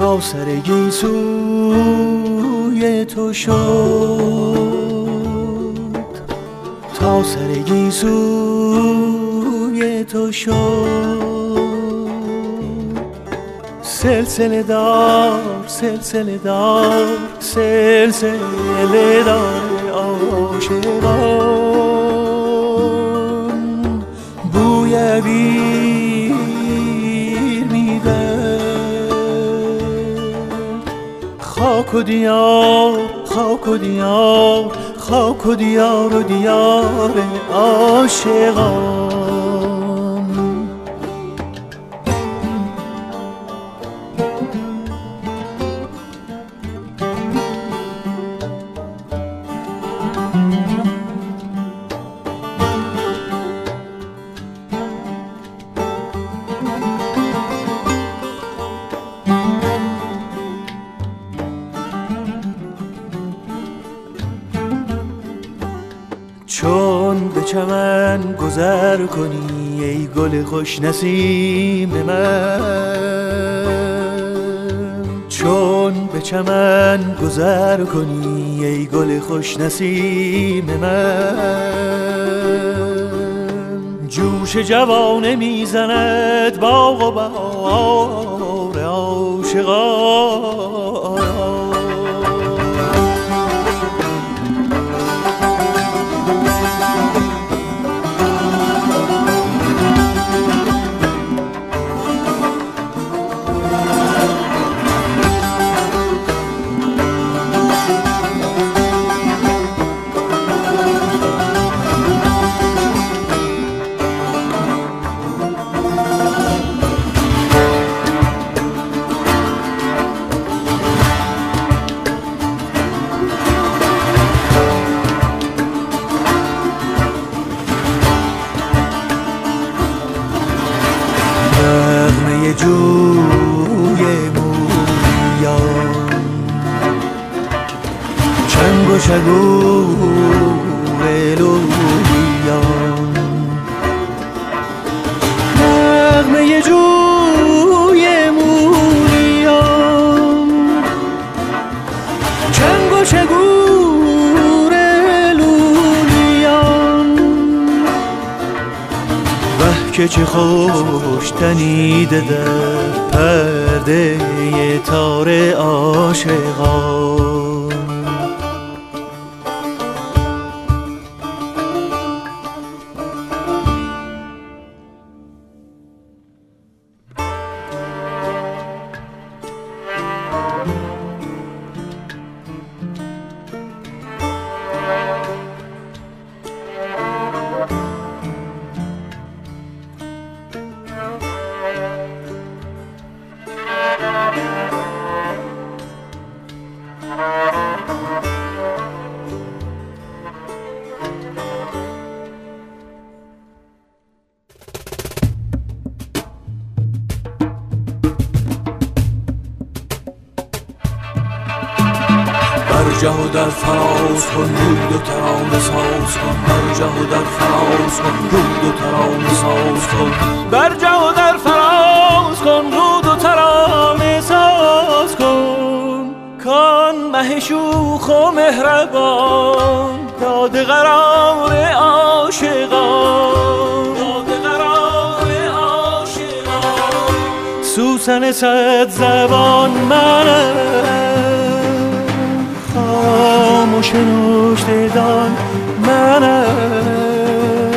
تا سر گیسوی تو شد، تا سر گیسوی تو شد. سلسله دار سلسله دار سلسله دار عاشقان، بوی عبیر میده. خاک و دیار خاک و دیار خاک و دیار و دیار عاشقان. چون به چمن گذر کنی ای گل خوش نسیم من، چون به چمن گذر کنی ای گل خوش نسیم من، جوش جوانه میزند باغ و بهار عاشقان. جوی مویان چنگ و شگور لولیان، نغمه جوی مویان چنگ و شگور لولیان. وه که چه خوش تنیده در پرده تار عاشقان. برجه و در فراز کن رود و ترانه ساز کن، برجه و در فراز کن رود و ترانه ساز کن، برجه و در فراز کن رود و ترانه ساز کن. کان مه شوخ و مهربان داده قرار عاشقان، داده قرار عاشقان. سوسن صد زبان منم، خاموش نوشته دان منم،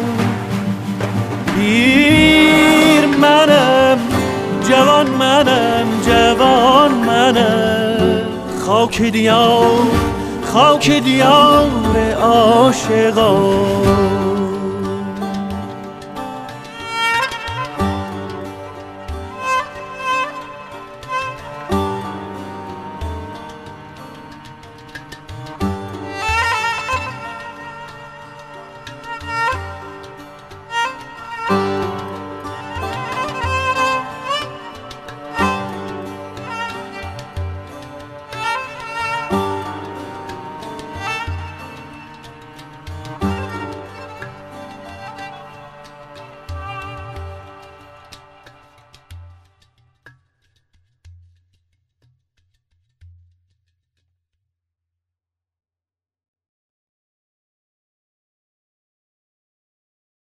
پیر منم جوان منم جوان منم. خاک دیار خاک دیار عاشقان.